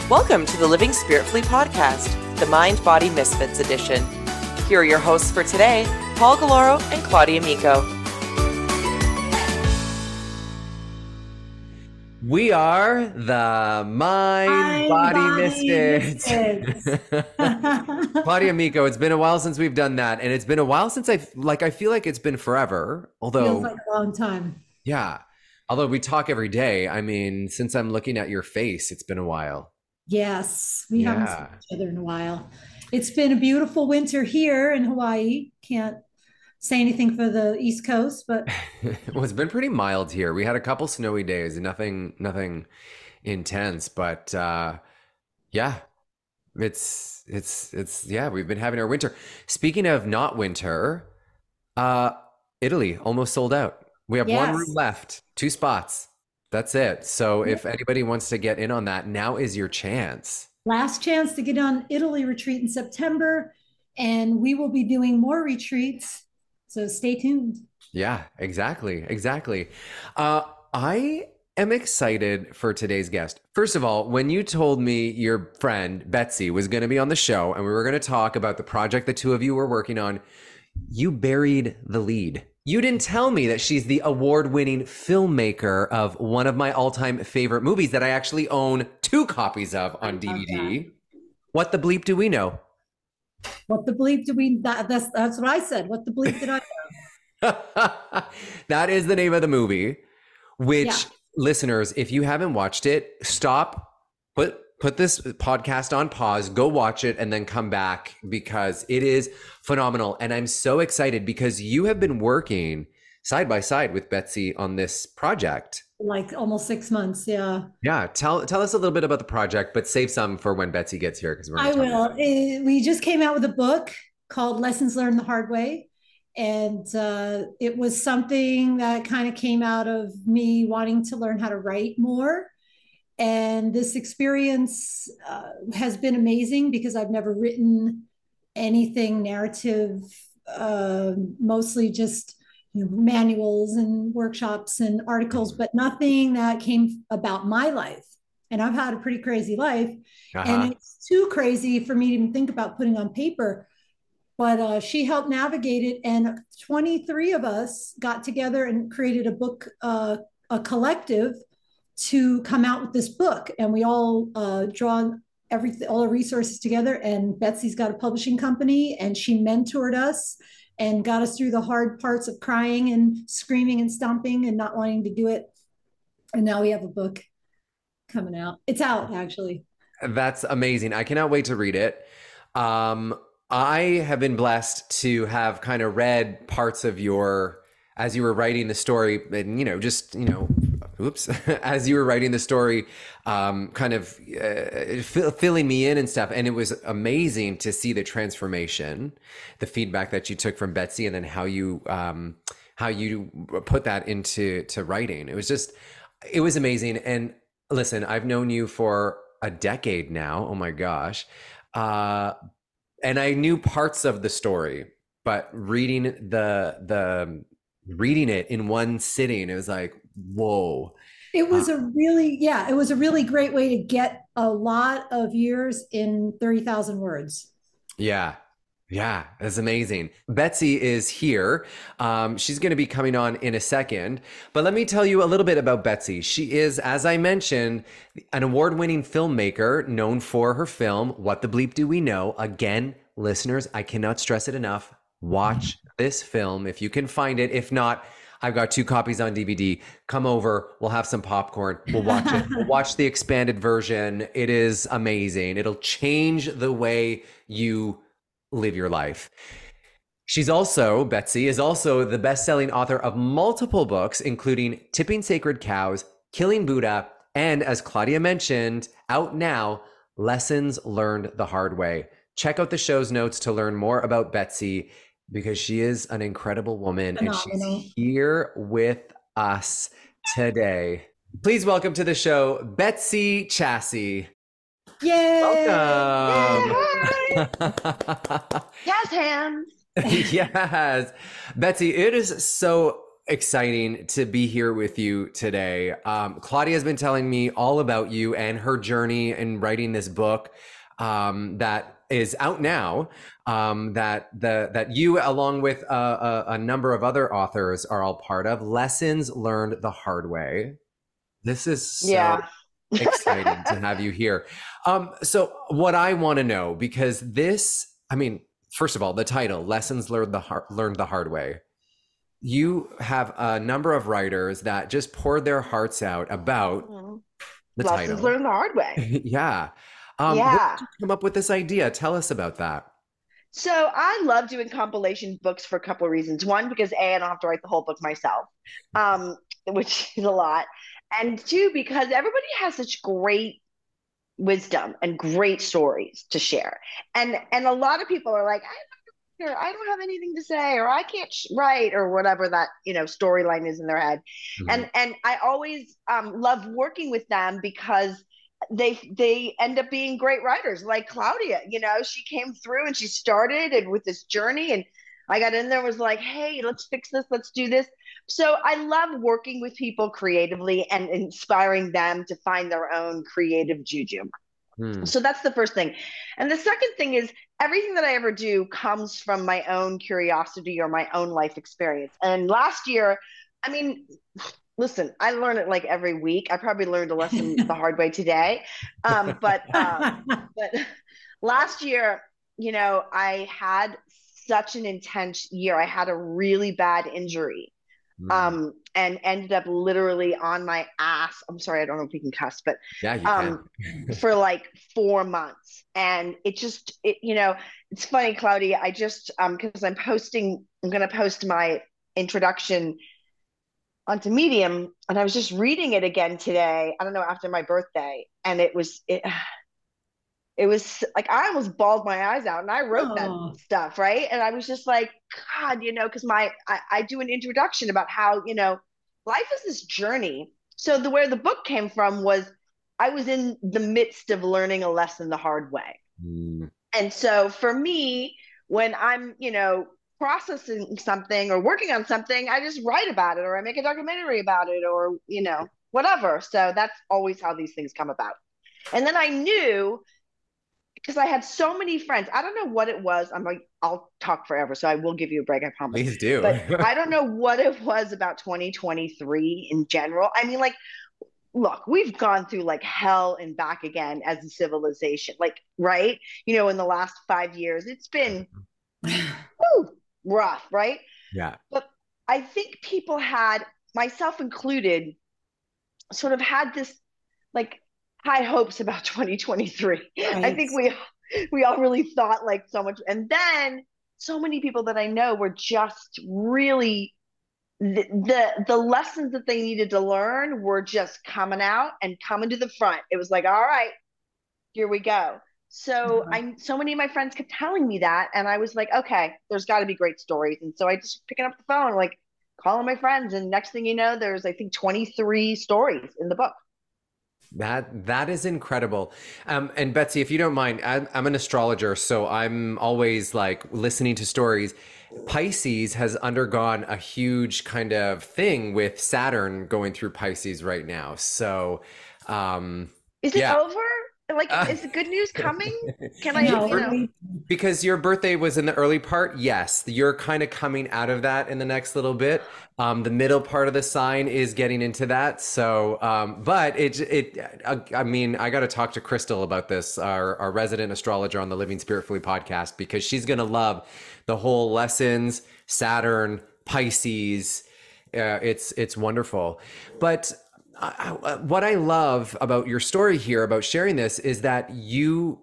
Welcome to the Living Spiritfully podcast, the Mind Body Misfits edition. Here are your hosts for today, Paul Galoro and Claudia Miko. We are the Mind Body Misfits. Claudia Miko, it's been a while since we've done that, and it's been a while since I feel like it's been forever. Although feels like a long time. Yeah. Although we talk every day. I mean, since I'm looking at your face, it's been a while. Yes, we haven't seen each other in a while. It's been a beautiful winter here in Hawaii. Can't say anything for the East Coast, but well, it's been pretty mild here. We had a couple snowy days, nothing intense, but yeah, it's we've been having our winter. Speaking of not winter, Italy almost sold out. We have one room left, 2 spots. That's it. So if anybody wants to get in on that, now is your chance. Last chance to get on Italy retreat in September, and we will be doing more retreats. So stay tuned. Yeah, exactly. I am excited for today's guest. First of all, when you told me your friend Betsy was going to be on the show and we were going to talk about the project the two of you were working on, you buried the lead. You didn't tell me that she's the award-winning filmmaker of one of my all-time favorite movies that I actually own 2 copies of on DVD. What the bleep do we know? What the bleep do we? That's what I said. What the bleep did I know? That is the name of the movie. Which, listeners, if you haven't watched it, stop. Put this podcast on pause, go watch it, and then come back because it is phenomenal. And I'm so excited because you have been working side by side with Betsy on this project. Like almost 6 months, yeah. Yeah, tell us a little bit about the project, but save some for when Betsy gets here. Because I will. We just came out with a book called Lessons Learned the Hard Way. And it was something that kind of came out of me wanting to learn how to write more. And this experience has been amazing because I've never written anything narrative, mostly just manuals and workshops and articles, but nothing that came about my life. And I've had a pretty crazy life. And it's too crazy for me to even think about putting on paper. But she helped navigate it. And 23 of us got together and created a book, a collective, to come out with this book. And we all drawn all the resources together. And Betsy's got a publishing company and she mentored us and got us through the hard parts of crying and screaming and stomping and not wanting to do it. And now we have a book coming out. It's out, actually. That's amazing. I cannot wait to read it. I have been blessed to have kind of read parts of as you were writing the story and, as you were writing the story, kind of filling me in and stuff. And it was amazing to see the transformation, the feedback that you took from Betsy, and then how you put that into writing. It was amazing. And listen, I've known you for a decade now. Oh my gosh. And I knew parts of the story, but reading reading it in one sitting, it was like, whoa. It was a really great way to get a lot of years in 30,000 words. Yeah, that's amazing. Betsy is here. She's going to be coming on in a second, but let me tell you a little bit about Betsy. She is, as I mentioned, an award-winning filmmaker known for her film, What the Bleep Do We Know? Again, listeners, I cannot stress it enough. Watch this film if you can find it. If not, I've got 2 copies on DVD. Come over. We'll have some popcorn. We'll watch it. We'll watch the expanded version. It is amazing. It'll change the way you live your life. Betsy is also the best-selling author of multiple books, including Tipping Sacred Cows, Killing Buddha, and, as Claudia mentioned, out now, Lessons Learned the Hard Way. Check out the show's notes to learn more about Betsy because she is an incredible woman and she's here with us today. Please welcome to the show, Betsy Chasse. Yay! Welcome. Yes, hands. Yes. Betsy, it is so exciting to be here with you today. Claudia has been telling me all about you and her journey in writing this book that is out now. That you, along with a number of other authors, are all part of. Lessons Learned the Hard Way. This is so exciting to have you here. So what I want to know, because this, I mean, first of all, the title, Lessons Learned the Hard Way. You have a number of writers that just poured their hearts out about the Lessons title. Learned the Hard Way. Yeah. Where did you come up with this idea? Tell us about that. So I love doing compilation books for a couple of reasons. One, because A, I don't have to write the whole book myself, which is a lot. And two, because everybody has such great wisdom and great stories to share. And a lot of people are like, I don't have anything to say, or I can't write, or whatever that, storyline is in their head. Mm-hmm. And I always love working with them because they end up being great writers, like Claudia. She came through and she started and with this journey, and I got in there, was like, hey, let's fix this, let's do this. So I love working with people creatively and inspiring them to find their own creative juju. So that's the first thing. And the second thing is, everything that I ever do comes from my own curiosity or my own life experience. And last year, I mean, listen, I learn it like every week. I probably learned a lesson the hard way today. But last year, I had such an intense year. I had a really bad injury. And ended up literally on my ass. I'm sorry, I don't know if you can cuss, but yeah, you can. For like 4 months. And it's funny, Claudia, I just, because I'm going to post my introduction onto Medium, and I was just reading it again today, I don't know, after my birthday. And it was like, I almost bawled my eyes out, and I wrote that stuff. Right. And I was just like, God, because I do an introduction about how, life is this journey. So where the book came from was, I was in the midst of learning a lesson the hard way. And so for me, when I'm, processing something or working on something, I just write about it, or I make a documentary about it, or, whatever. So that's always how these things come about. And then I knew, because I had so many friends, I don't know what it was. I'm like, I'll talk forever, so I will give you a break, I promise. Please do. But I don't know what it was about 2023 in general. I mean, like, look, we've gone through like hell and back again as a civilization, like, right? In the last 5 years, it's been rough, right? Yeah. But I think people had, myself included, sort of had this like high hopes about 2023. Right. I think we all really thought like so much, and then so many people that I know were just really the lessons that they needed to learn were just coming out and coming to the front. It was like, all right, here we go. So so many of my friends kept telling me that, and I was like, okay, there's got to be great stories. And so I just picking up the phone, like calling my friends, and next thing you know, there's I think 23 stories in the book. That is incredible. And Betsy, if you don't mind, I'm an astrologer, so I'm always like listening to stories. Pisces has undergone a huge kind of thing with Saturn going through Pisces right now. So, is it over? Like, is the good news coming? Can I, Because your birthday was in the early part. Yes. You're kind of coming out of that in the next little bit. The middle part of the sign is getting into that. So, but I mean, I got to talk to Crystal about this, our resident astrologer on the Living Spiritfully podcast, because she's going to love the whole lessons, Saturn, Pisces. It's wonderful. But what I love about your story here, about sharing this, is that you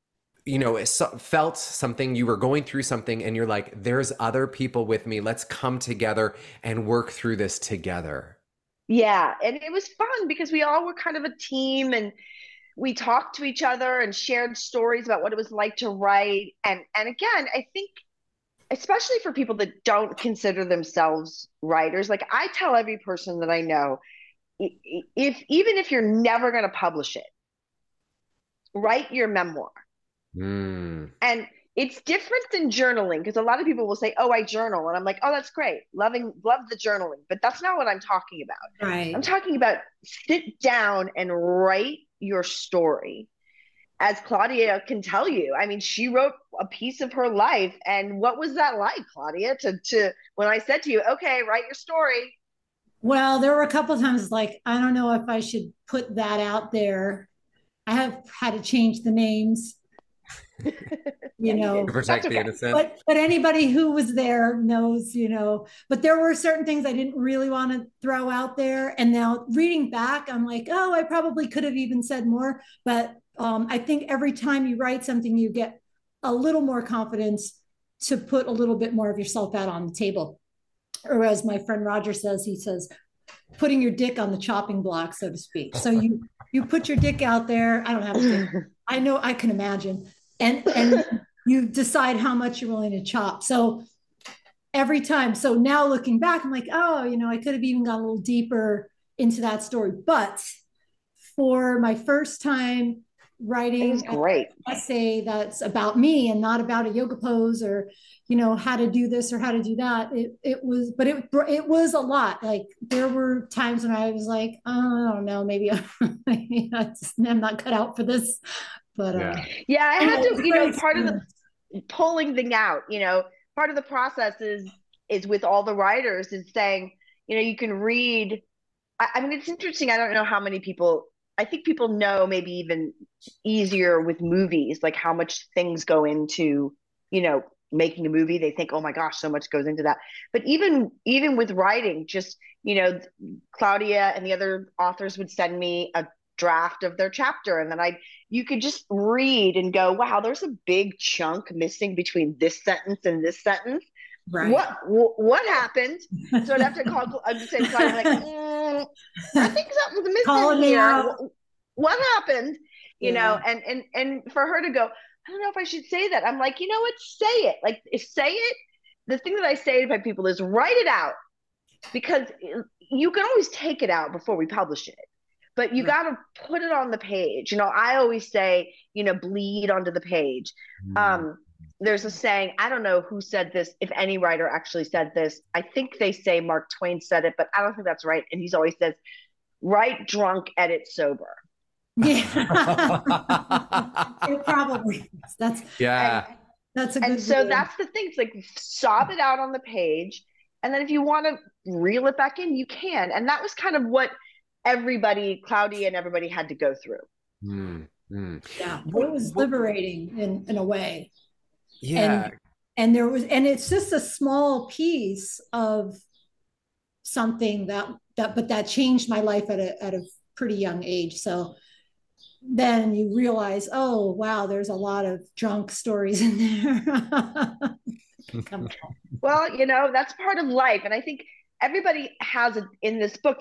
felt something, you were going through something, and you're like, there's other people with me. Let's come together and work through this together. Yeah. And it was fun because we all were kind of a team, and we talked to each other and shared stories about what it was like to write. And again, I think, especially for people that don't consider themselves writers, like I tell every person that I know, even if you're never going to publish it, write your memoir. And it's different than journaling, because a lot of people will say, "Oh, I journal," and I'm like, "Oh, that's great, love the journaling," but that's not what I'm talking about. I'm Right. talking about sit down and write your story. As Claudia can tell you, I mean, she wrote a piece of her life, and what was that like, Claudia? To when I said to you, "Okay, write your story." Well, there were a couple of times like, I don't know if I should put that out there. I have had to change the names, you Yeah, you know, To did. That's protect the okay. innocent. but anybody who was there knows, but there were certain things I didn't really want to throw out there. And now reading back, I'm like, oh, I probably could have even said more. But I think every time you write something, you get a little more confidence to put a little bit more of yourself out on the table. Or as my friend Roger says, he says, putting your dick on the chopping block, so to speak. So you put your dick out there. I don't have a dick. I know, I can imagine. And you decide how much you're willing to chop. So every time, so now looking back, I'm like, oh, I could have even gone a little deeper into that story. But for my first time It was writing an great. essay that's about me and not about a yoga pose or how to do this or how to do that, it was a lot. Like there were times when I was like, oh, I don't know, maybe I'm not cut out for this. But Yeah. Yeah, I had to, great part of the experience. pulling thing out, part of the process is with all the writers is saying, you can read. I mean, it's interesting. I don't know how many people, I think people know maybe even easier with movies, like how much things go into, making a movie. They think, oh my gosh, so much goes into that. But even with writing, just, Claudia and the other authors would send me a draft of their chapter. And then you could just read and go, wow, there's a big chunk missing between this sentence and this sentence. Right. What happened? So I'd have to call. I'd say to Claudia, like, I think something's missing Calling me here. out. What happened? Yeah. And for her to go, I don't know if I should say that. I'm like, you know what? Say it. Like, if say it. The thing that I say to people is write it out, because you can always take it out before we publish it, but you Right. got to put it on the page. I always say, bleed onto the page. There's a saying, I don't know who said this, if any writer actually said this. I think they say Mark Twain said it, but I don't think that's right. And he's always says, write drunk, edit sober. Yeah. It probably is. Yeah. That's a And good so rule. that's the thing. It's like sob it out on the page. And then if you want to reel it back in, you can. And that was kind of what everybody, Claudia and everybody, had to go through. Yeah. It was liberating in a way. Yeah. And it's just a small piece of something that changed my life at a pretty young age. So then you realize, oh wow, there's a lot of drunk stories in there. Well, that's part of life. And I think everybody has it in this book.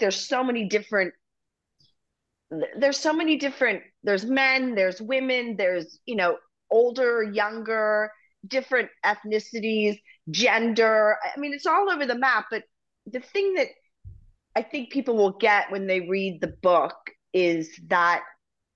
There's men, there's women, there's, older, younger, different ethnicities, gender. I mean, it's all over the map. But the thing that I think people will get when they read the book is that,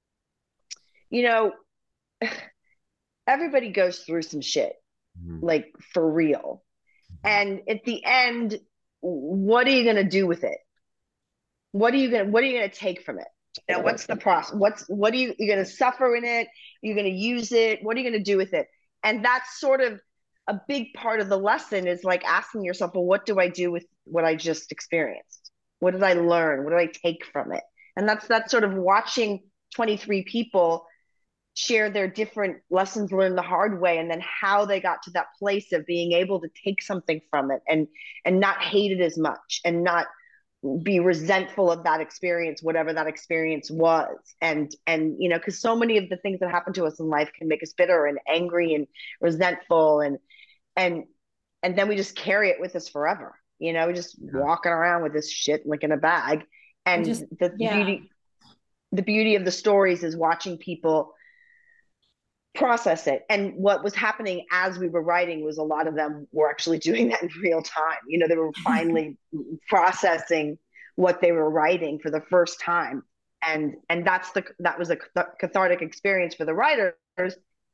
everybody goes through some shit, like for real. And at the end, what are you going to do with it? What are you going to take from it? What's the process? What are you going to suffer in it? Are you going to use it? What are you going to do with it? And that's sort of a big part of the lesson, is like asking yourself, well, what do I do with what I just experienced? What did I learn? What do I take from it? And that's sort of watching 23 people share their different lessons learned the hard way, and then how they got to that place of being able to take something from it and not hate it as much, and not be resentful of that experience, whatever that experience was. And because so many of the things that happen to us in life can make us bitter and angry and resentful, and then we just carry it with us forever, just walking around with this shit like in a bag. And the beauty of the stories is watching people process it. And what was happening as we were writing was a lot of them were actually doing that in real time. They were finally processing what they were writing for the first time. And that was a cathartic experience for the writers.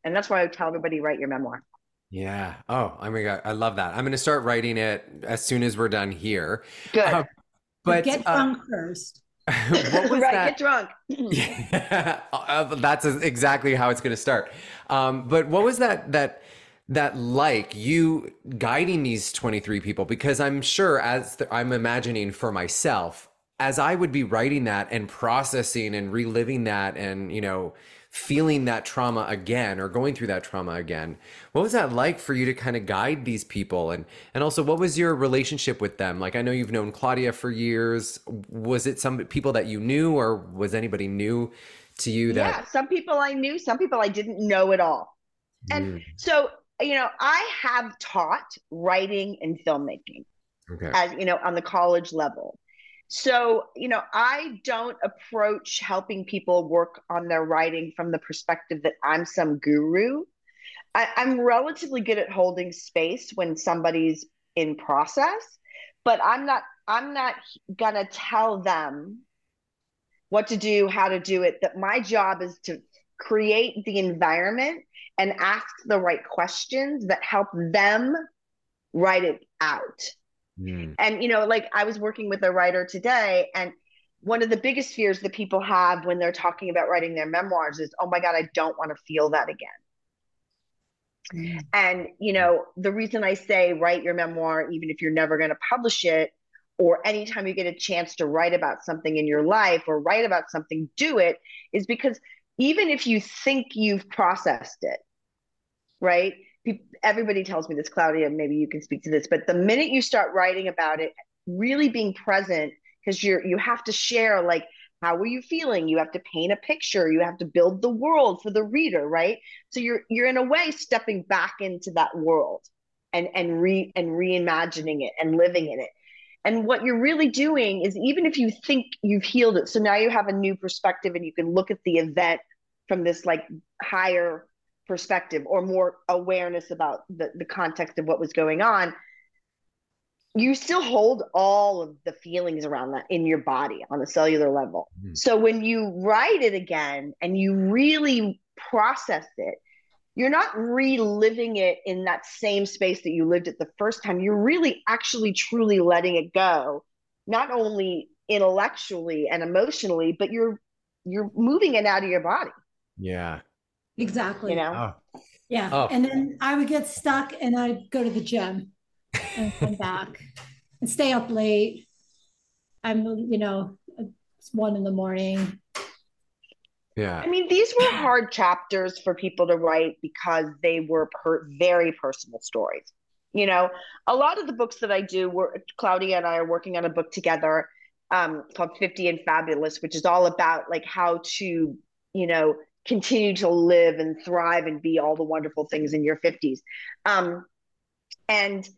And that's why I would tell everybody, write your memoir. Yeah. Oh, my God. I love that. I'm going to start writing it as soon as we're done here. Good. But get drunk first. What was right, that? get drunk. Yeah, that's exactly how it's going to start. But what was that like, you guiding these 23 people? Because I'm sure, I'm imagining for myself, as I would be writing that and processing and reliving that and, feeling that trauma again or going through that trauma again, what was that like for you to kind of guide these people? And also, what was your relationship with them? Like, I know you've known Claudia for years. Was it some people that you knew, or was anybody new to you that? Yeah, some people I knew, some people I didn't know at all. And so, I have taught writing and filmmaking, Okay. as on the college level. So, I don't approach helping people work on their writing from the perspective that I'm some guru. I'm relatively good at holding space when somebody's in process, but I'm not gonna tell them what to do, how to do it. That my job is to create the environment and ask the right questions that help them write it out. And, like I was working with a writer today, and one of the biggest fears that people have when they're talking about writing their memoirs is, oh my God, I don't want to feel that again. And, the reason I say write your memoir, even if you're never going to publish it, or anytime you get a chance to write about something in your life or write about something, do it, is because even if you think you've processed it, right? Everybody tells me this, Claudia, maybe you can speak to this, but the minute you start writing about it, really being present, because you have to share, like, how were you feeling? You have to paint a picture. You have to build the world for the reader, right? So you're in a way stepping back into that world and reimagining it and living in it. And what you're really doing is, even if you think you've healed it, so now you have a new perspective and you can look at the event from this like higher perspective or more awareness about the context of what was going on, you still hold all of the feelings around that in your body on a cellular level. So when you write it again and you really process it, you're not reliving it in that same space that you lived it the first time. You're really actually truly letting it go, not only intellectually and emotionally, but you're moving it out of your body. Yeah. Exactly. Oh. Yeah. Oh. And then I would get stuck and I'd go to the gym and come back and stay up late. It's 1 a.m. Yeah. I mean, these were hard chapters for people to write because they were very personal stories. A lot of the books that I do, Claudia and I are working on a book together called 50 and Fabulous, which is all about like how to, continue to live and thrive and be all the wonderful things in your 50s. And,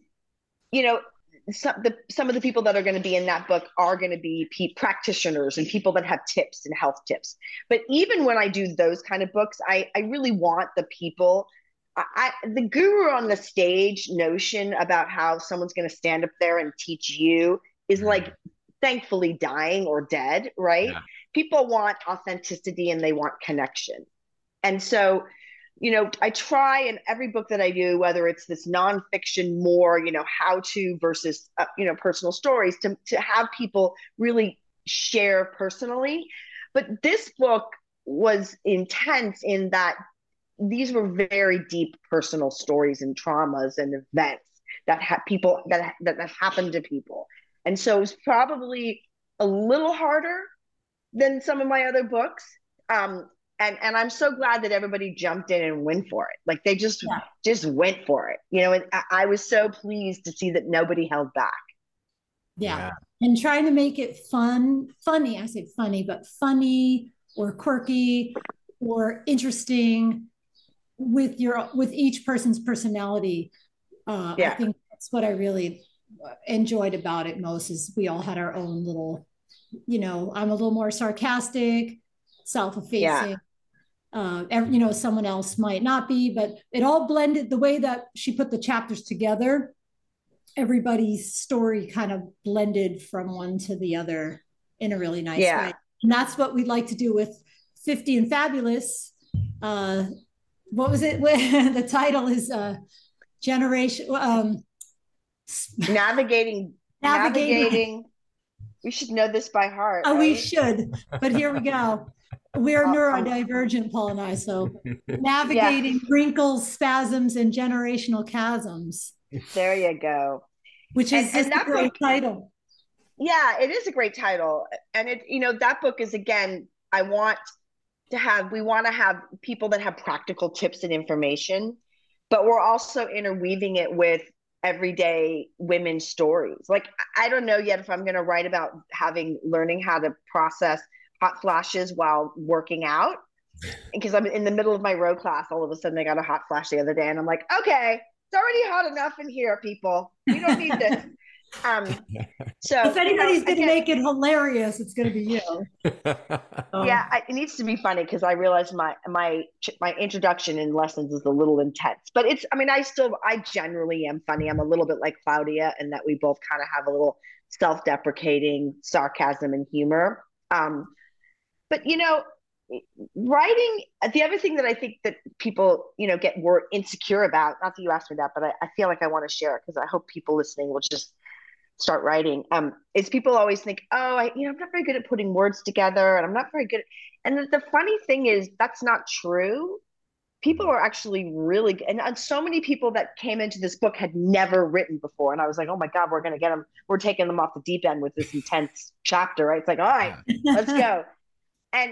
some of the people that are going to be in that book are going to be practitioners and people that have tips and health tips. But even when I do those kind of books, I really want the people, the guru on the stage notion about how someone's going to stand up there and teach you is like thankfully dying or dead, right? Yeah. People want authenticity and they want connection. And so, I try in every book that I do, whether it's this nonfiction, more, how to versus, personal stories, to have people really share personally. But this book was intense in that these were very deep personal stories and traumas and events that that happened to people. And so it was probably a little harder than some of my other books. And I'm so glad that everybody jumped in and went for it. Like they just went for it, and I was so pleased to see that nobody held back. Yeah. And trying to make it funny. I say funny, but funny or quirky or interesting with each person's personality. I think that's what I really enjoyed about it most, is we all had our own little, I'm a little more sarcastic, self-effacing. Someone else might not be, but it all blended. The way that she put the chapters together, everybody's story kind of blended from one to the other in a really nice way. And that's what we'd like to do with 50 and Fabulous. what was it? The title is generation Navigating. navigating. We should know this by heart. Oh, right? we should, but here we go. We're neurodivergent, Paul and I. So navigating wrinkles, spasms, and generational chasms. There you go. Which is just a great title. Yeah, it is a great title. And that book is, again, we want to have people that have practical tips and information, but we're also interweaving it with everyday women's stories. Like, I don't know yet if I'm going to write about learning how to process hot flashes while working out, because I'm in the middle of my row class. All of a sudden I got a hot flash the other day, and I'm like, okay, it's already hot enough in here, people. We don't need this. So if anybody's going to make it hilarious, it's going to be you. Yeah, it needs to be funny, because I realize my introduction in lessons is a little intense, but I generally am funny. I'm a little bit like Claudia, in that we both kind of have a little self-deprecating sarcasm and humor. But writing, the other thing that I think that people get more insecure about, not that you asked me that, but I feel like I want to share it, because I hope people listening will just start writing, is people always think, oh, I'm not very good at putting words together, and I'm not very good and the funny thing is, that's not true. People are actually really good. And so many people that came into this book had never written before, and I was like, oh my God, we're taking them off the deep end with this intense chapter, right? It's like, all right, let's go. And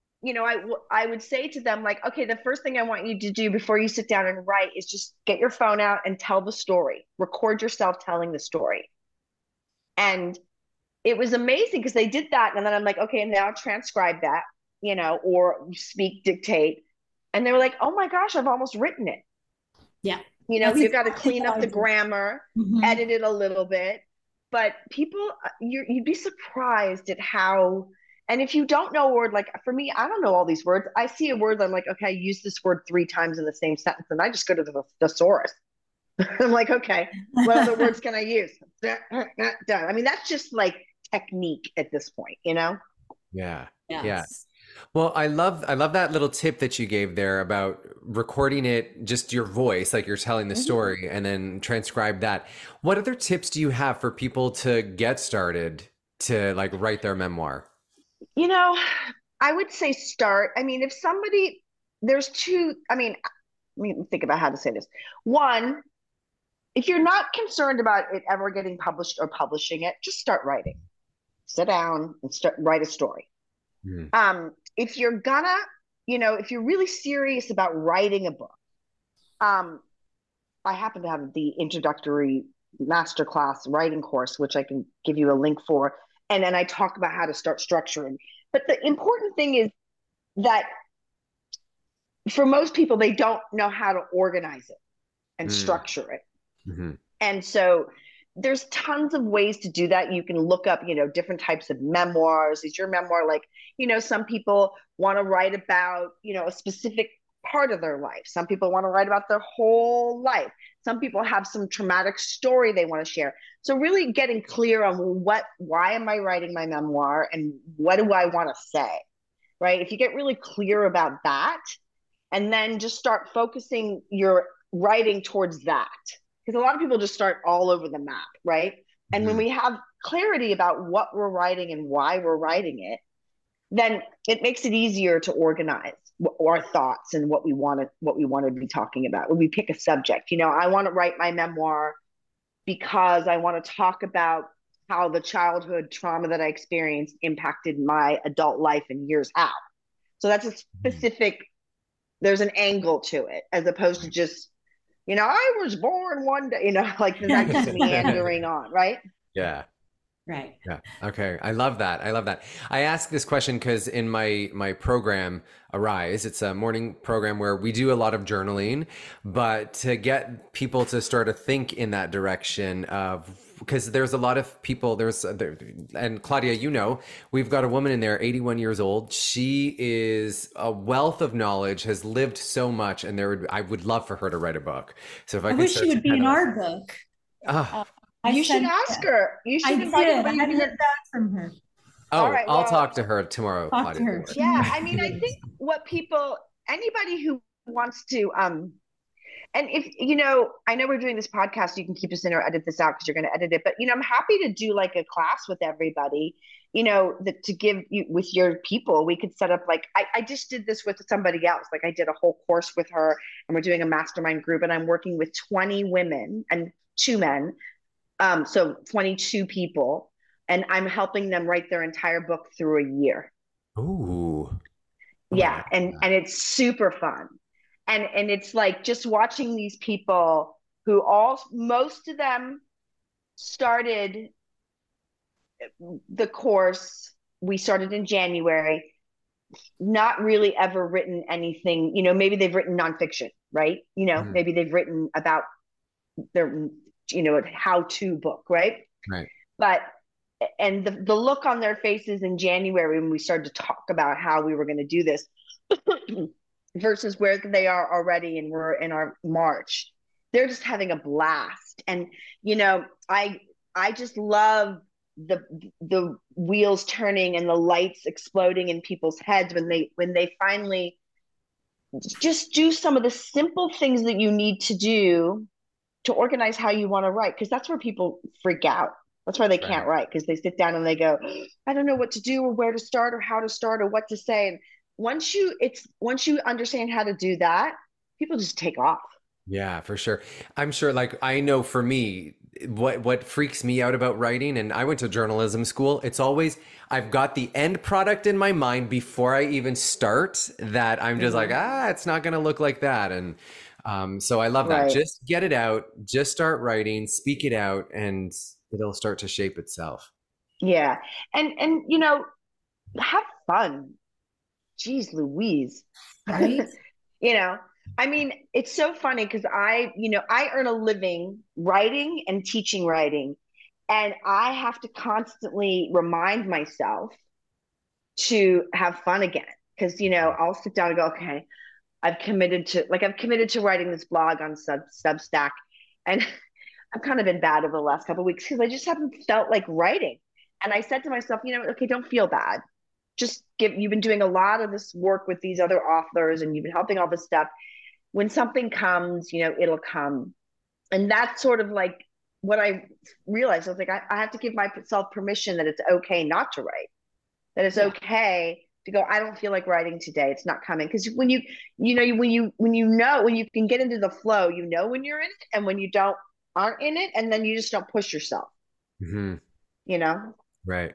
I would say to them, like, okay, the first thing I want you to do before you sit down and write is just get your phone out and tell the story. Record yourself telling the story. And it was amazing, because they did that. And then I'm like, okay, now transcribe that, or speak, dictate. And they were like, oh my gosh, I've almost written it. Yeah. You've got to clean up the grammar, edit it a little bit. But people, you'd be surprised at how, and if you don't know a word, like for me, I don't know all these words. I see a word, I'm like, okay, I use this word 3 times in the same sentence, and I just go to the thesaurus. I'm like, okay, what other words can I use? Done. I mean, that's just like technique at this point, Yeah. Yes. Yeah. Well, I love that little tip that you gave there about recording it, just your voice, like you're telling the story, and then transcribe that. What other tips do you have for people to get started to like write their memoir? I would say start. I mean, if somebody, there's two, let me think about how to say this. One, if you're not concerned about it ever getting published or publishing it, just start writing. Sit down and write a story. If you're gonna, if you're really serious about writing a book, I happen to have the introductory masterclass writing course, which I can give you a link for. And then I talk about how to start structuring. But the important thing is that for most people, they don't know how to organize it and structure it. And so there's tons of ways to do that. You can look up, different types of memoirs. Is your memoir like, some people want to write about, a specific part of their life. Some people want to write about their whole life. Some people have some traumatic story they want to share. So really getting clear on why am I writing my memoir, and what do I want to say, right? If you get really clear about that, and then just start focusing your writing towards that. Because a lot of people just start all over the map, right? And when we have clarity about what we're writing and why we're writing it, then it makes it easier to organize our thoughts and what we want to be talking about. When we pick a subject, I want to write my memoir because I want to talk about how the childhood trauma that I experienced impacted my adult life and years out. So that's a specific, there's an angle to it, as opposed to just, I was born one day, like that just meandering on, right? Yeah. Right. Yeah. Okay. I love that. I ask this question because in my program, Arise, it's a morning program where we do a lot of journaling, but to get people to start to think in that direction of, because there's a lot of people, and Claudia, we've got a woman in there, 81 years old. She is a wealth of knowledge, has lived so much, and I would love for her to write a book. So if I wish she would be in our book. You should ask her. You should invite her. I haven't heard back from her. Oh, I'll talk to her tomorrow. Talk to her. Yeah, I think anybody who wants to and if I know we're doing this podcast, so you can keep this in or edit this out because you're going to edit it, but I'm happy to do like a class with everybody, that to give you with your people. We could set up like I just did this with somebody else. Like I did a whole course with her, and we're doing a mastermind group, and I'm working with 20 women and 2 men, so 22 people, and I'm helping them write their entire book through a year. Ooh. Yeah, and it's super fun. And it's like just watching these people who most of them started the course. We started in January, not really ever written anything, maybe they've written nonfiction, right? Maybe they've written about their, a how-to book, right? Right. But and the look on their faces in January when we started to talk about how we were going to do this versus where they are already, and we're in our March, they're just having a blast. And I just love the wheels turning and the lights exploding in people's heads when they finally just do some of the simple things that you need to do to organize how you want to write, because that's where people freak out. That's why they can't write, because they sit down and they go, I don't know what to do or where to start or how to start or what to say. And once you understand how to do that, people just take off. Yeah, for sure. I'm sure, like, I know for me, what freaks me out about writing, and I went to journalism school, it's always, I've got the end product in my mind before I even start, that I'm just like, it's not going to look like that. And so I love that. Right. Just get it out, just start writing, speak it out, and it'll start to shape itself. Yeah. And have fun. Jeez Louise. Right. I mean, it's so funny because I earn a living writing and teaching writing, and I have to constantly remind myself to have fun again. Because, I'll sit down and go, okay, I've committed to writing this blog on Substack, and I've kind of been bad over the last couple of weeks because I just haven't felt like writing. And I said to myself, okay, don't feel bad. You've been doing a lot of this work with these other authors, and you've been helping all this stuff. When something comes, it'll come. And that's sort of like what I realized. I was like, I have to give myself permission that it's okay not to write, that it's okay to go, I don't feel like writing today. It's not coming. Because when you can get into the flow, when you're in it, and when you aren't in it, and then you just don't push yourself. Mm-hmm. Right.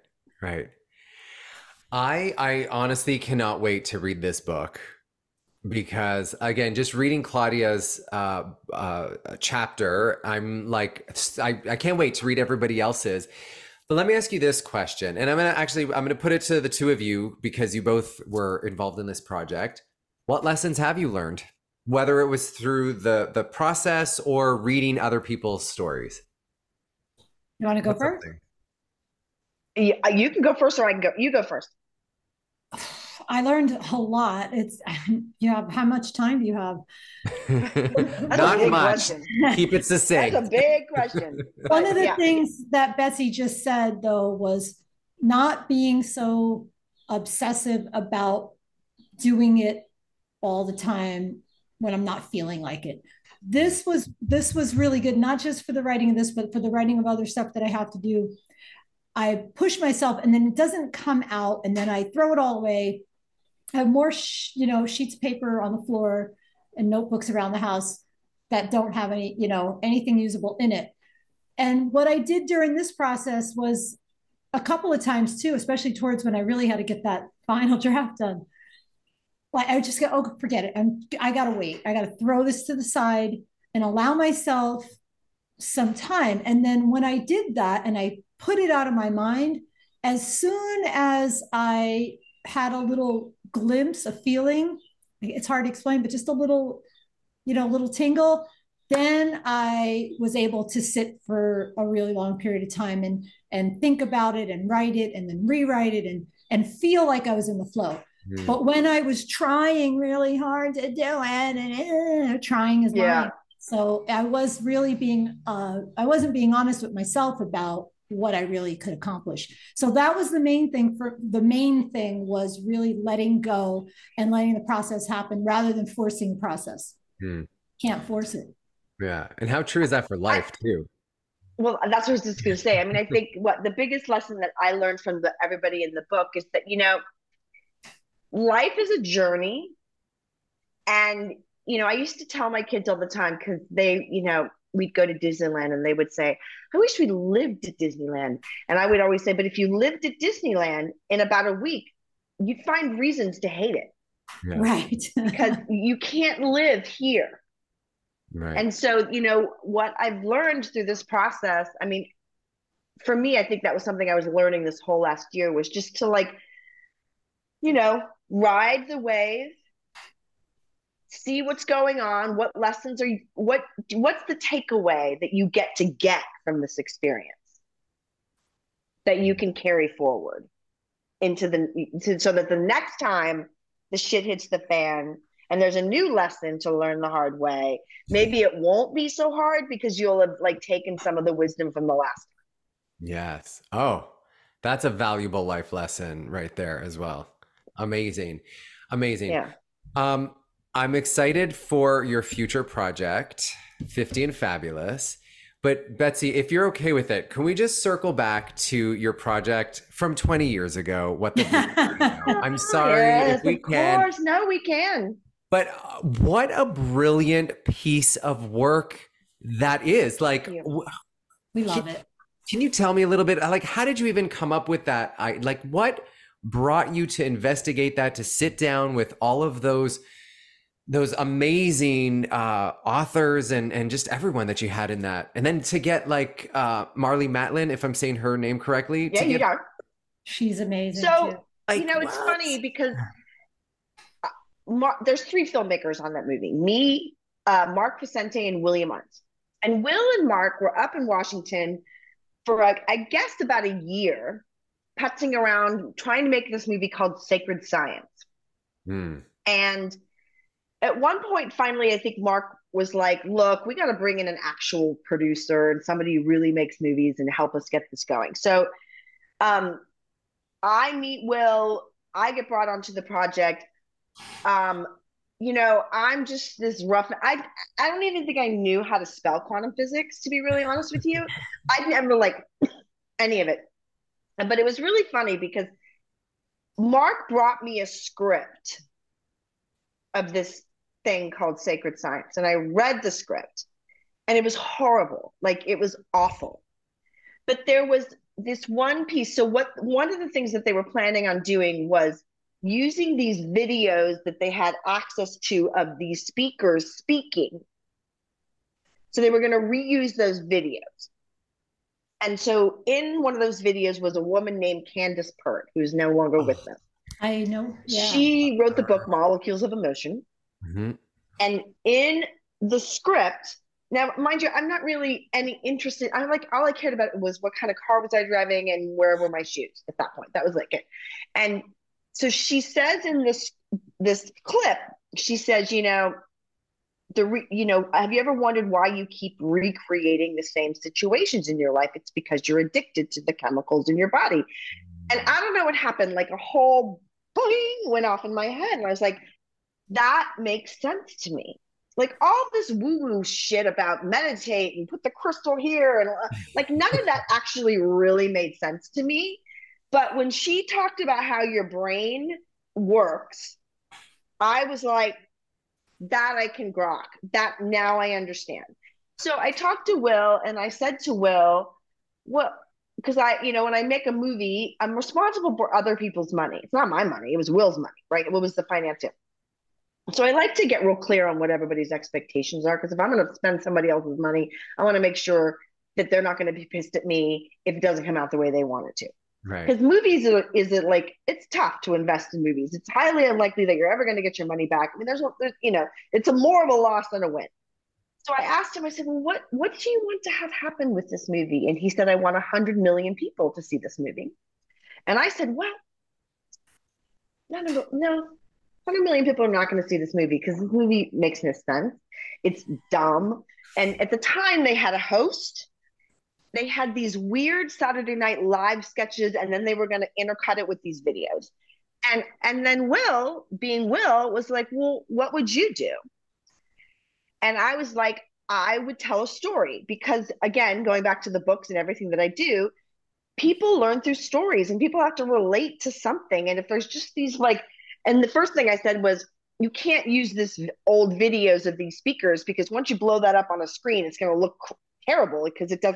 I honestly cannot wait to read this book, because again, just reading Claudia's chapter, I'm like, I can't wait to read everybody else's. But let me ask you this question, and I'm going to put it to the two of you because you both were involved in this project. What lessons have you learned, whether it was through the process or reading other people's stories? You want to go first? Yeah, you can go first, or I can go. You go first. I learned a lot. How much time do you have? Not much. Question. Keep it succinct. That's a big question. One of the things that Betsy just said, though, was not being so obsessive about doing it all the time when I'm not feeling like it. This was really good, not just for the writing of this, but for the writing of other stuff that I have to do. I push myself, and then it doesn't come out, and then I throw it all away. I have more, sheets of paper on the floor and notebooks around the house that don't have any, anything usable in it. And what I did during this process was a couple of times too, especially towards when I really had to get that final draft done. Like I would just go, forget it. I got to wait. I got to throw this to the side and allow myself some time. And then when I did that and I put it out of my mind, as soon as I had a little glimpse, a feeling, it's hard to explain, but just a little, little tingle, then I was able to sit for a really long period of time and think about it and write it and then rewrite it and feel like I was in the flow. Mm. But when I was trying really hard to do it, and trying is lying. So I was really I wasn't being honest with myself about what I really could accomplish. So that was the main thing. For the main thing was really letting go and letting the process happen rather than forcing the process. Hmm. Can't force it. Yeah. And how true is that for life too? Well, that's what I was just going to say. I mean, I think what the biggest lesson that I learned from everybody in the book is that, life is a journey. And, I used to tell my kids all the time because we'd go to Disneyland and they would say, I wish we lived at Disneyland. And I would always say, but if you lived at Disneyland in about a week, you'd find reasons to hate it. Yeah. Right. Because you can't live here. Right. And so, what I've learned through this process, I mean, for me, I think that was something I was learning this whole last year, was just to ride the wave, see what's going on, what lessons what's the takeaway that you get from this experience that you can carry forward so that the next time the shit hits the fan and there's a new lesson to learn the hard way, maybe it won't be so hard because you'll have taken some of the wisdom from the last time. Yes. Oh, that's a valuable life lesson right there as well. Amazing. Yeah. I'm excited for your future project, 50 and Fabulous. But Betsy, if you're okay with it, can we just circle back to your project from 20 years ago? I'm sorry if we can. Of course, no, we can. But what a brilliant piece of work that is. We love it. Can you tell me a little bit, how did you even come up with that? What brought you to investigate that, to sit down with all of those amazing authors and just everyone that you had in that, and then to get Marlee Matlin, if I'm saying her name correctly. Yeah, you are. She's amazing. So too. it's funny because there's 3 filmmakers on that movie: me, Mark Vicente, and William Arndt. And Will and Mark were up in Washington for I guess about a year, putzing around trying to make this movie called Sacred Science. And at one point, finally, I think Mark was like, look, we got to bring in an actual producer and somebody who really makes movies and help us get this going. So I meet Will, I get brought onto the project. I'm just this rough, I don't even think I knew how to spell quantum physics, to be really honest with you. I'd never any of it. But it was really funny because Mark brought me a script of this thing called Sacred Science. And I read the script and it was horrible. It was awful. But there was this one piece. So one of the things that they were planning on doing was using these videos that they had access to of these speakers speaking. So they were going to reuse those videos. And so in one of those videos was a woman named Candace Pert, who's no longer with them. I know. Yeah. She wrote the book Molecules of Emotion. Mm-hmm. And in the script, now, mind you, I'm not really interested. All I cared about was what kind of car was I driving and where were my shoes at that point. That was it. And so she says in this clip, she says, have you ever wondered why you keep recreating the same situations in your life? It's because you're addicted to the chemicals in your body. And I don't know what happened. A whole boing went off in my head. And I was like, that makes sense to me. All this woo-woo shit about meditate and put the crystal here and none of that actually really made sense to me. But when she talked about how your brain works, I was like, that I can grok. That now I understand. So I talked to Will and I said to Will, because when I make a movie, I'm responsible for other people's money. It's not my money. It was Will's money, right? What was the financier? So I like to get real clear on what everybody's expectations are, because if I'm going to spend somebody else's money, I want to make sure that they're not going to be pissed at me if it doesn't come out the way they want it to. Right. Because movies it's tough to invest in movies. It's highly unlikely that you're ever going to get your money back. I mean, there's it's more of a loss than a win. So I asked him, I said, well, what do you want to have happen with this movie? And he said, I want 100 million people to see this movie. And I said, well, no. 100 million people are not going to see this movie because this movie makes no sense. It's dumb. And at the time they had a host they had these weird Saturday Night Live sketches, and then they were going to intercut it with these videos. And then Will, being Will, was like, well, what would you do? And I was like, I would tell a story, because again, going back to the books and everything that I do, people learn through stories, and people have to relate to something. And if there's just these like, and the first thing I said was, you can't use this old videos of these speakers, because once you blow that up on a screen, it's going to look terrible, because it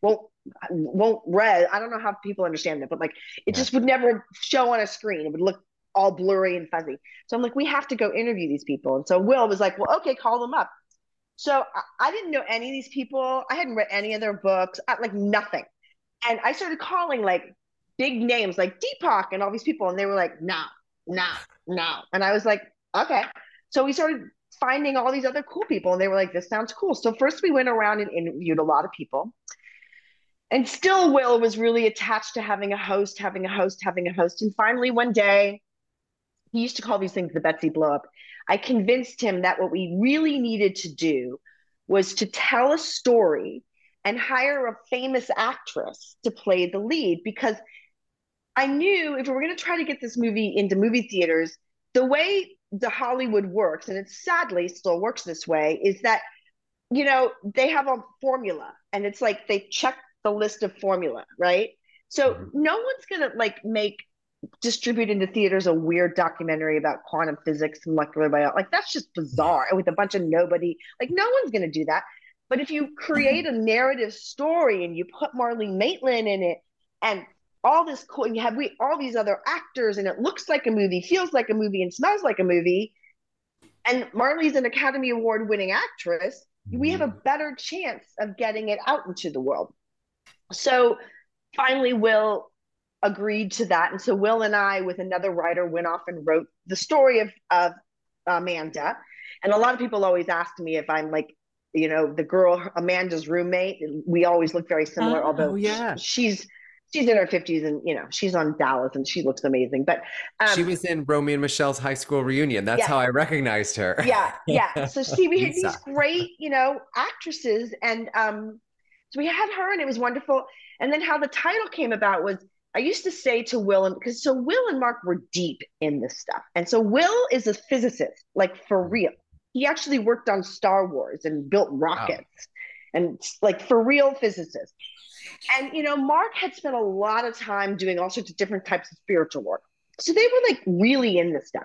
won't read. I don't know how people understand that, but like it just would never show on a screen. It would look all blurry and fuzzy. So I'm like, we have to go interview these people. And so Will was like, well, okay, call them up. So I didn't know any of these people. I hadn't read any of their books, like nothing. And I started calling like big names like Deepak and all these people. And they were like, no. And I was like, okay. So we started finding all these other cool people, and they were like, this sounds cool. So first we went around and interviewed a lot of people. And still Will was really attached to having a host. And finally one day, he used to call these things the Betsy blow up. I convinced him that what we really needed to do was to tell a story and hire a famous actress to play the lead, because I knew if we were going to try to get this movie into movie theaters, the way the Hollywood works, and it sadly still works this way, is that, you know, they have a formula, and it's like they check the list of formula, right? So no one's going to like distribute into theaters a weird documentary about quantum physics and molecular biology. Like that's just bizarre, with a bunch of nobody. Like no one's going to do that. But if you create a narrative story and you put Marlene Maitland in it, and all this cool, and you have all these other actors, and it looks like a movie, feels like a movie, and smells like a movie, and Marlene's an Academy Award winning actress, we have a better chance of getting it out into the world. So finally Will agreed to that. And so Will and I, with another writer, went off and wrote the story of Amanda. And a lot of people always ask me if I'm like, you know, the girl, Amanda's roommate. We always look very similar, although she's in her 50s, and, you know, she's on Dallas and she looks amazing. But she was in Romy and Michelle's high school reunion. That's how I recognized her. Yeah. So see, we had these great, you know, actresses. And so we had her, and it was wonderful. And then how the title came about was, I used to say to Will, because so Will and Mark were deep in this stuff. And so Will is a physicist, like for real. He actually worked on Star Wars and built rockets, and like for real physicist. And, you know, Mark had spent a lot of time doing all sorts of different types of spiritual work. So they were like really in this stuff.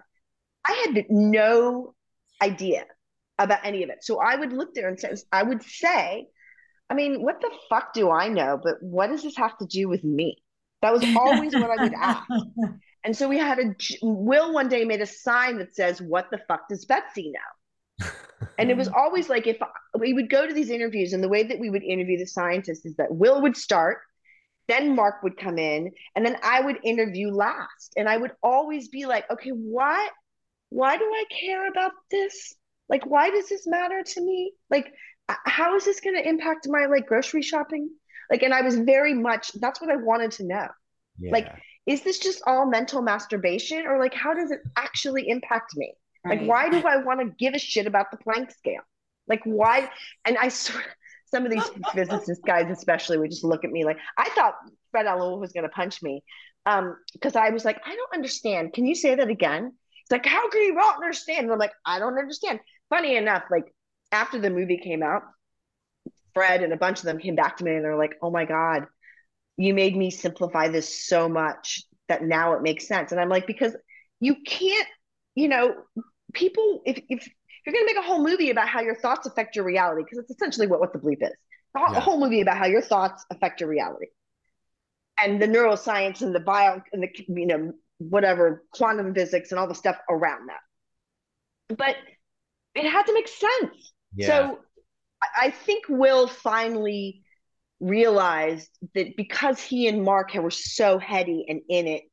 I had no idea about any of it. So I would look there and I would say, I mean, what the fuck do I know? But what does this have to do with me? That was always what I would ask. And so Will one day made a sign that says, what the fuck does Betsy know? And it was always like, if we would go to these interviews, and the way that we would interview the scientists is that Will would start, then Mark would come in, and then I would interview last. And I would always be like, okay, why do I care about this? Like, why does this matter to me? Like, how is this going to impact my like grocery shopping? Like, and I was very much, that's what I wanted to know. Like, is this just all mental masturbation, or like, how does it actually impact me? Like, why do I want to give a shit about the Planck scale? Like, why? And some of these physicist guys especially would just look at me like, I thought Fred Allen was going to punch me, because I was like, I don't understand. Can you say that again? It's like, how can you not understand? And I'm like, I don't understand. Funny enough, like after the movie came out, Fred and a bunch of them came back to me, and they're like, oh my God, you made me simplify this so much that now it makes sense. And I'm like, because you can't, you know, people, if you're going to make a whole movie about how your thoughts affect your reality, because it's essentially what the bleep is, a whole movie about how your thoughts affect your reality, and the neuroscience and the bio and the, you know, whatever, quantum physics and all the stuff around that. But it had to make sense. So I think Will finally realized that because he and Mark were so heady and in it,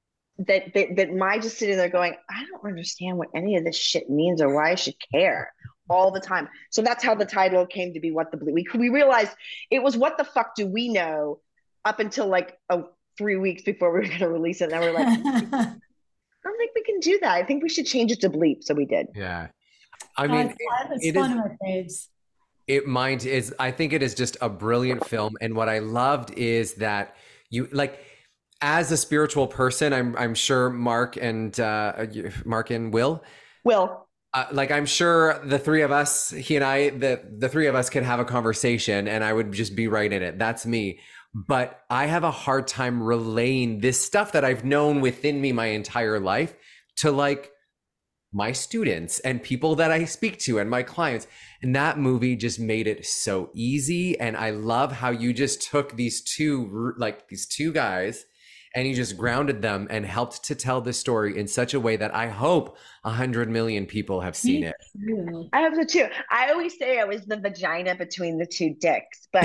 that my just sitting there going, I don't understand what any of this shit means or why I should care all the time. So that's how the title came to be, What the Bleep. We realized it was what the fuck do we know up until like 3 weeks before we were going to release it. And then we're like, I don't think we can do that. I think we should change it to Bleep. So we did. Yeah. I mean, it's one of my faves. I think it is just a brilliant film. And what I loved is that you like, as a spiritual person, I'm sure Mark and Will, Will. like I'm sure the three of us, he and I, the three of us could have a conversation and I would just be right in it. That's me. But I have a hard time relaying this stuff that I've known within me my entire life to like my students and people that I speak to and my clients. And that movie just made it so easy. And I love how you just took these two guys and you just grounded them and helped to tell the story in such a way that I hope 100 million people have seen it. I hope so too. I always say I was the vagina between the two dicks, but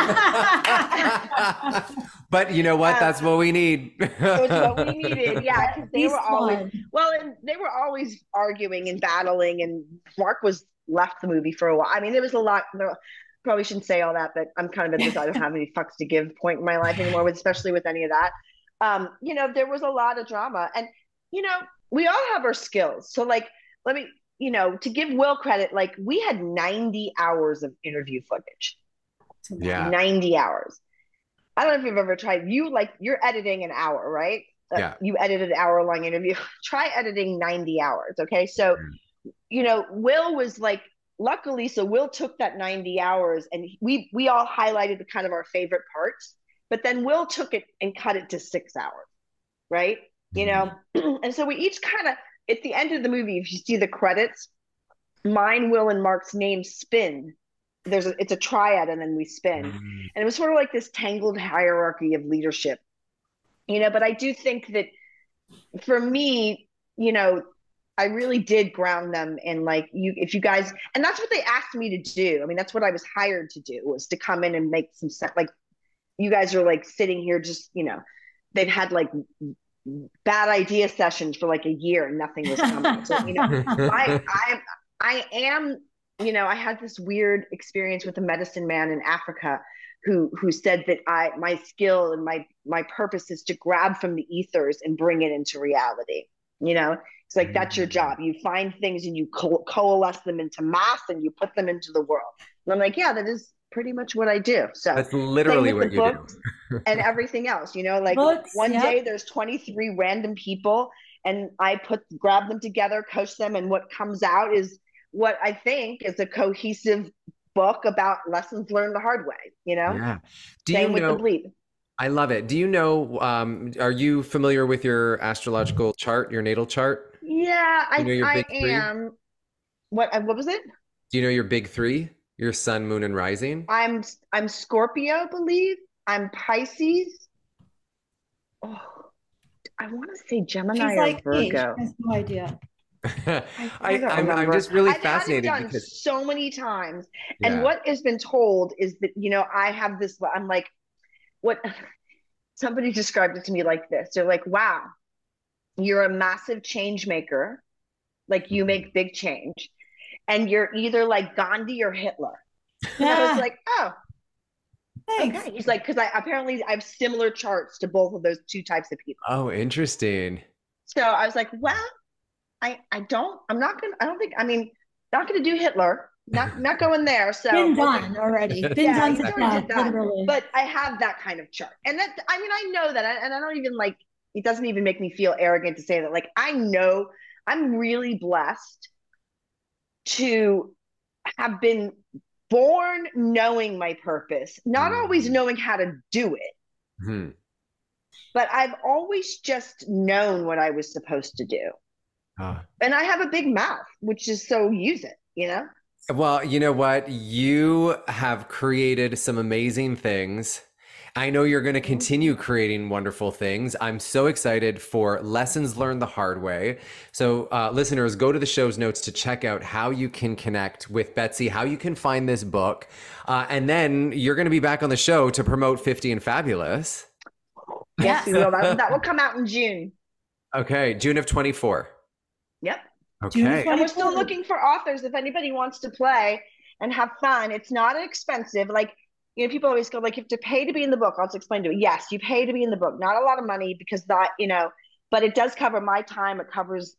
but you know what? That's what we need. It was what we needed. Yeah, because they were always and they were always arguing and battling. And Mark was left the movie for a while. I mean, there was a lot. Probably shouldn't say all that, but I'm kind of at this I don't have any fucks to give point in my life anymore, especially with any of that. There was a lot of drama, and we all have our skills. So like, let me, to give Will credit, like we had 90 hours of interview footage. Yeah. 90 hours. I don't know if you've ever tried, you're editing an hour, right? Yeah. You edited an hour-long interview. Try editing 90 hours. Okay. So, Will was like, luckily, so Will took that 90 hours and we all highlighted the kind of our favorite parts, but then Will took it and cut it to 6 hours. Right. And so we each kind of, at the end of the movie, if you see the credits, mine, Will, and Mark's names spin. It's a triad, and then we spin. And it was sort of like this tangled hierarchy of leadership, but I do think that for me, I really did ground them in like, if you guys, and that's what they asked me to do. I mean, that's what I was hired to do, was to come in and make some sense. Like, you guys are like sitting here just, they've had like bad idea sessions for like a year and nothing was coming. So, I am, I had this weird experience with a medicine man in Africa who said that my skill and my purpose is to grab from the ethers and bring it into reality. It's like, that's your job. You find things and you coalesce them into mass and you put them into the world. And I'm like, yeah, that is pretty much what I do. So that's literally what you do. And everything else, like books, one day there's 23 random people and I grab them together, coach them. And what comes out is what I think is a cohesive book about lessons learned the hard way, Yeah. Same with the bleed. I love it. Do you know, are you familiar with your astrological chart, your natal chart? Yeah, I am. What was it? Do you know your big three? Your sun, moon, and rising? I'm Scorpio, I believe. I'm Pisces. Oh, I want to say Gemini or Virgo. I have no idea. I'm just really fascinated I've had it done because so many times. And what has been told is that, I have this, I'm like, what somebody described it to me like this. They're like, wow, you're a massive change maker. Like, you make big change. And you're either like Gandhi or Hitler. And I was like, oh, thanks. Okay. He's like, because I have similar charts to both of those two types of people. Oh, interesting. So I was like, well, not going to do Hitler. Not going there. So been done already. Been done to death, literally. But I have that kind of chart. And that, I know that, and I don't even like, it doesn't even make me feel arrogant to say that. Like, I know I'm really blessed to have been born knowing my purpose, not always knowing how to do it, but I've always just known what I was supposed to do. And I have a big mouth, which is so use it, Well, you know what? You have created some amazing things. I know you're going to continue creating wonderful things. I'm so excited for Lessons Learned the Hard Way. So listeners, go to the show's notes to check out how you can connect with Betsy, how you can find this book. And then you're going to be back on the show to promote 50 and Fabulous. Yes, we will. That will come out in June. Okay, June of 24. Yep. Okay. And we're still looking for authors if anybody wants to play and have fun. It's not expensive. Like, people always go like, you have to pay to be in the book. I'll just explain to you. Yes, you pay to be in the book. Not a lot of money because that, but it does cover my time. It covers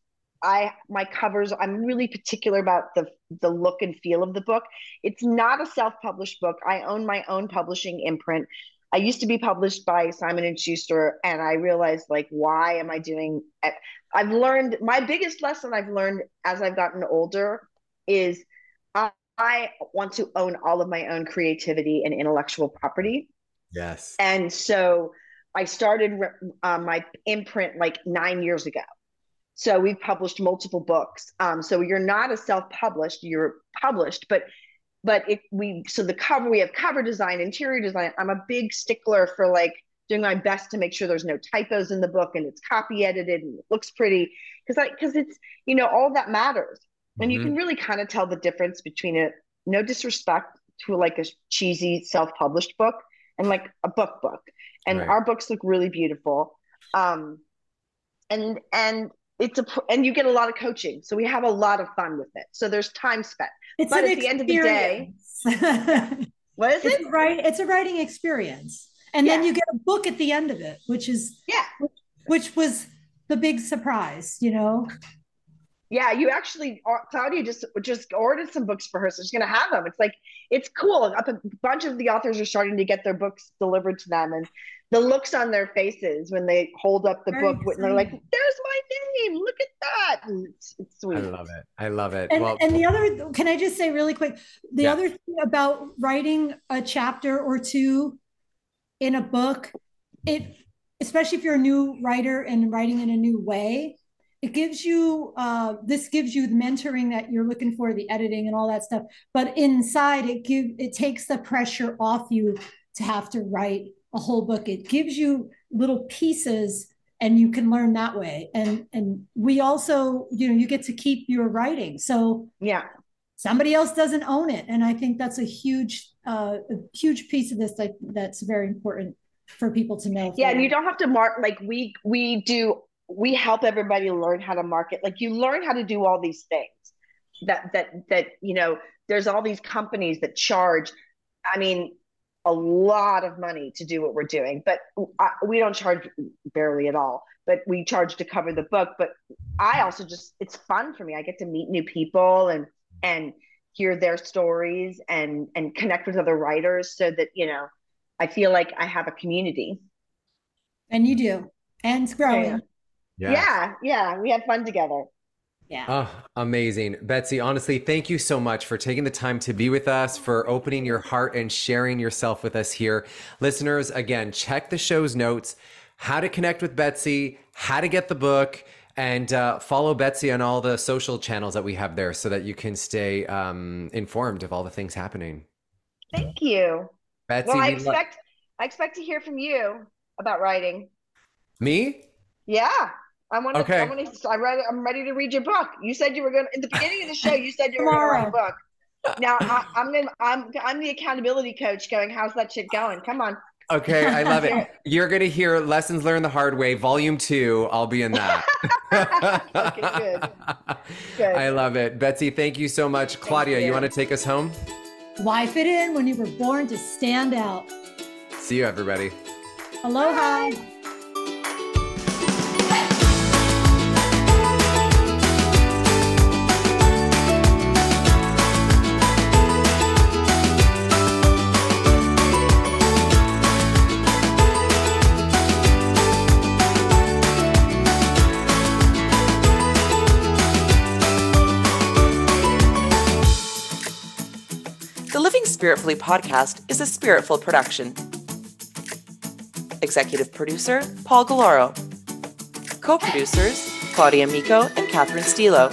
my covers, I'm really particular about the look and feel of the book. It's not a self-published book. I own my own publishing imprint. I used to be published by Simon and Schuster, and I realized, like, why am I doing it? I've learned, my biggest lesson I've learned as I've gotten older is I want to own all of my own creativity and intellectual property. Yes. And so I started my imprint like 9 years ago. So we've published multiple books. So you're not a self-published, you're published, but the cover, we have cover design, interior design. I'm a big stickler for like doing my best to make sure there's no typos in the book and it's copy edited and it looks pretty. Because it's, all that matters. And you can really kind of tell the difference between no disrespect to like a cheesy self-published book and like a book. And right. Our books look really beautiful. And you get a lot of coaching. So we have a lot of fun with it. So there's time spent. But at the end of the day, what is it? It's a writing experience. And then you get a book at the end of it, which was the big surprise, Yeah, you actually, Claudia just ordered some books for her, so she's going to have them. It's like, it's cool. A bunch of the authors are starting to get their books delivered to them, and the looks on their faces when they hold up the book and they're like, "There's my name! Look at that!" And it's sweet. I love it. And the other, can I just say really quick? The other thing about writing a chapter or two in a book, especially if you're a new writer and writing in a new way. It gives you, this gives you the mentoring that you're looking for, the editing and all that stuff. But inside, it takes the pressure off you to have to write a whole book. It gives you little pieces, and you can learn that way. And we also, you get to keep your writing. So somebody else doesn't own it, and I think that's a huge piece of this that's very important for people to know. Yeah, and you don't have to mark like we do. We help everybody learn how to market. Like, you learn how to do all these things that there's all these companies that charge, a lot of money to do what we're doing, but we don't charge barely at all, but we charge to cover the book. But I also it's fun for me. I get to meet new people and hear their stories and connect with other writers, so that, I feel like I have a community. And you do. And it's growing. Yeah. We had fun together. Yeah. Oh, amazing. Betsy, honestly, thank you so much for taking the time to be with us, for opening your heart and sharing yourself with us here. Listeners, again, check the show's notes, how to connect with Betsy, how to get the book, and follow Betsy on all the social channels that we have there so that you can stay informed of all the things happening. Thank you. Betsy, well, I expect to hear from you about writing. Me? Yeah. I'm ready to read your book. You said you were going to, in the beginning of the show, you said you were going to write a book. Now I'm the accountability coach going, how's that shit going? Come on. Okay. I love it. You're going to hear Lessons Learned the Hard Way, Volume 2. I'll be in that. Okay, good. I love it. Betsy, thank you so much. Claudia, you want to take us home? Why fit in when you were born to stand out? See you, everybody. Aloha. Bye. The Living Spiritfully podcast is a Spiritful production. Executive producer, Paul Galoro. Co-producers, Claudia Miko and Catherine Stilo.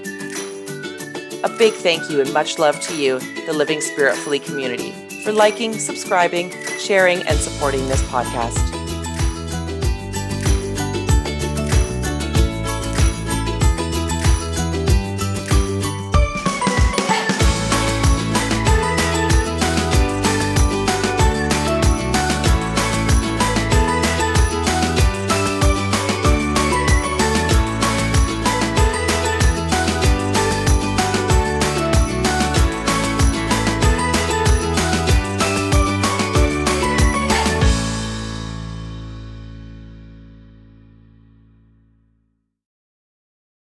A big thank you and much love to you, the Living Spiritfully community, for liking, subscribing, sharing, and supporting this podcast.